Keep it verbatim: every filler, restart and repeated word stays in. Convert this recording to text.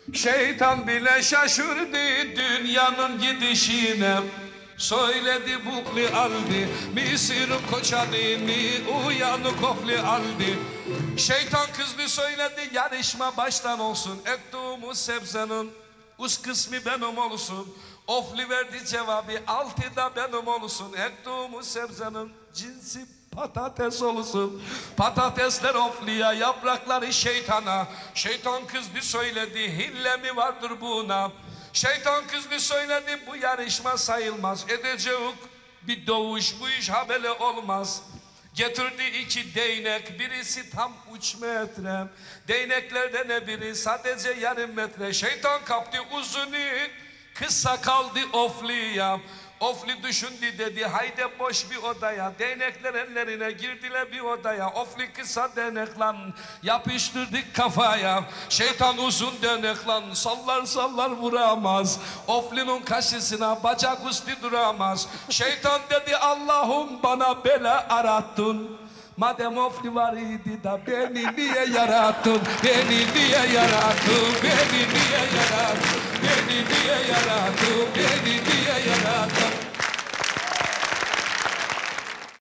Şeytan bile şaşırdı dünyanın gidişine. Söyledi bukli aldı, misir koçanı mi uyanı kofli aldı. Şeytan kızdı söyledi yarışma baştan olsun. Ektuğumuz sebzenin üst kısmı benim olsun. Ofli verdi cevabı altıda benim olsun. Ektuğumuz sebzenin cinsi patates olsun. Patatesler ofliya, yaprakları şeytana. Şeytan kızdı söyledi hille mi vardır buna. Şeytan kızdı söyledi bu yarışma sayılmaz. Edecek bir doğuş, bu iş habele olmaz. Getirdi iki değnek, birisi tam üç metre. Değneklerden ne biri sadece yarım metre. Şeytan kaptı uzunu, kısa kaldı ofliya. Ofli düşündü dedi haydi boş bir odaya. Değnekler ellerine girdiler bir odaya. Ofli kısa değnekle yapıştırdık kafaya. Şeytan uzun değnekle sallar sallar vuramaz. Oflinin karşısına bacak üstü duramaz. Şeytan dedi Allah'ım bana bela arattın. Madem ofli var idi da beni niye yarattın? Beni niye yarattın? Beni niye yarattın? Beni niye yarattın? Beni